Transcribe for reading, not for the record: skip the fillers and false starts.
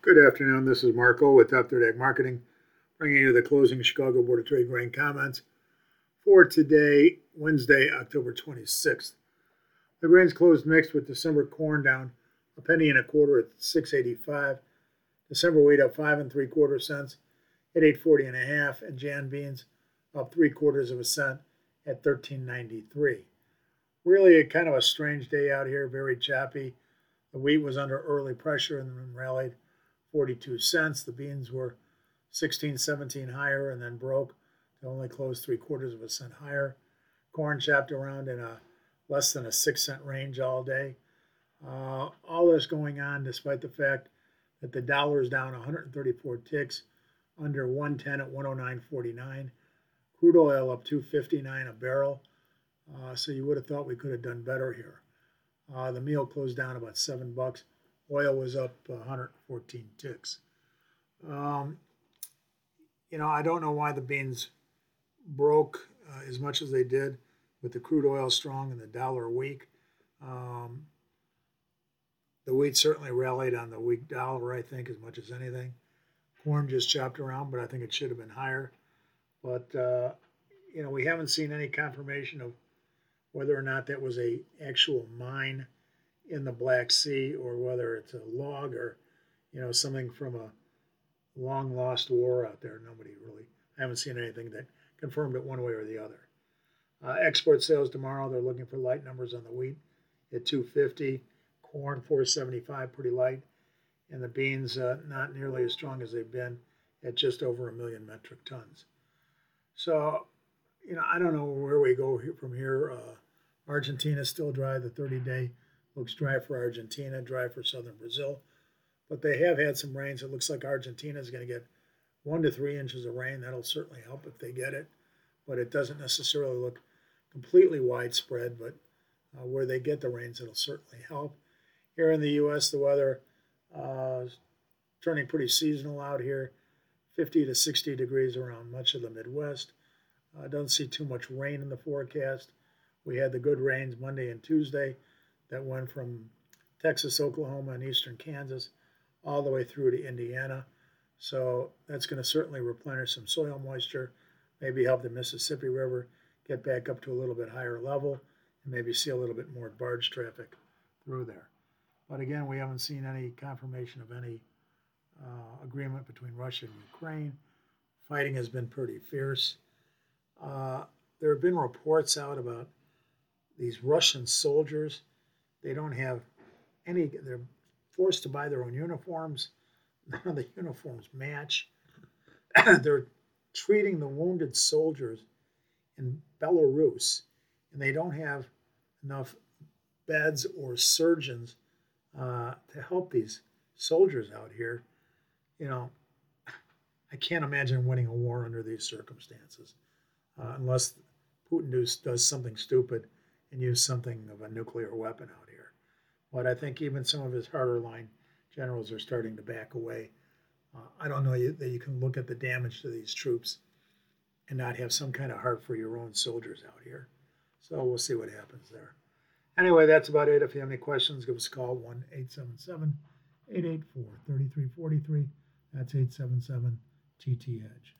Good afternoon. This is Marco with Top Third Ag Marketing, bringing you the closing Chicago Board of Trade grain comments for today, Wednesday, October 26th. The grains closed mixed with December corn down a penny and a quarter at 6.85. December wheat up 5 3/4 cents at 8.40 and a half, and Jan beans up 3/4 of a cent at 13.93. Really a kind of a strange day out here, very choppy. The wheat was under early pressure and then rallied 42 cents. The beans were 16, 17 higher and then broke to only close 3/4 of a cent higher. Corn chopped around in a less than a 6-cent range all day. All this going on despite the fact that the dollar is down 134 ticks, under 110 at 109.49. Crude oil up 2.59 a barrel. So you would have thought we could have done better here. The meal closed down about $7. Oil was up 114 ticks. I don't know why the beans broke as much as they did with the crude oil strong and the dollar weak. The wheat certainly rallied on the weak dollar, I think, as much as anything. Corn just chopped around, but I think it should have been higher. But, we haven't seen any confirmation of whether or not that was a actual mine in the Black Sea or whether it's a log or, something from a long lost war out there. I haven't seen anything that confirmed it one way or the other. Export sales tomorrow, they're looking for light numbers on the wheat at 250, corn 475, pretty light, and the beans not nearly as strong as they've been at just over 1 million metric tons. So, I don't know where we go from here. Argentina's still dry. The 30-day looks dry for Argentina, dry for southern Brazil. But they have had some rains. It looks like Argentina is going to get 1 to 3 inches of rain. That'll certainly help if they get it. But it doesn't necessarily look completely widespread. But where they get the rains, it'll certainly help. Here in the U.S., the weather is turning pretty seasonal out here. 50 to 60 degrees around much of the Midwest. I don't see too much rain in the forecast. We had the good rains Monday and Tuesday that went from Texas, Oklahoma, and eastern Kansas all the way through to Indiana. So that's going to certainly replenish some soil moisture, maybe help the Mississippi River get back up to a little bit higher level, and maybe see a little bit more barge traffic through there. But again, we haven't seen any confirmation of any agreement between Russia and Ukraine. Fighting has been pretty fierce. There have been reports out about these Russian soldiers. They don't have they're forced to buy their own uniforms. None of the uniforms match. They're treating the wounded soldiers in Belarus, and they don't have enough beds or surgeons to help these soldiers out here. I can't imagine winning a war under these circumstances unless Putin does something stupid and use something of a nuclear weapon out here. But I think even some of his harder line generals are starting to back away. I don't know that you can look at the damage to these troops and not have some kind of heart for your own soldiers out here. So we'll see what happens there. Anyway, that's about it. If you have any questions, give us a call, 1-877-884-3343. That's 877-TT-EDGE.